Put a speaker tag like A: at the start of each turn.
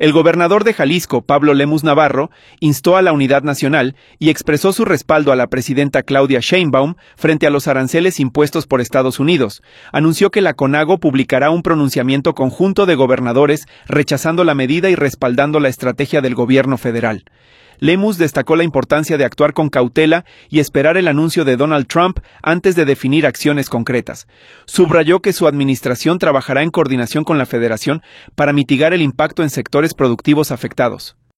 A: El gobernador de Jalisco, Pablo Lemus Navarro, instó a la unidad nacional y expresó su respaldo a la presidenta Claudia Sheinbaum frente a los aranceles impuestos por Estados Unidos. Anunció que la CONAGO publicará un pronunciamiento conjunto de gobernadores rechazando la medida y respaldando la estrategia del gobierno federal. Lemus destacó la importancia de actuar con cautela y esperar el anuncio de Donald Trump antes de definir acciones concretas. Subrayó que su administración trabajará en coordinación con la Federación para mitigar el impacto en sectores productivos afectados.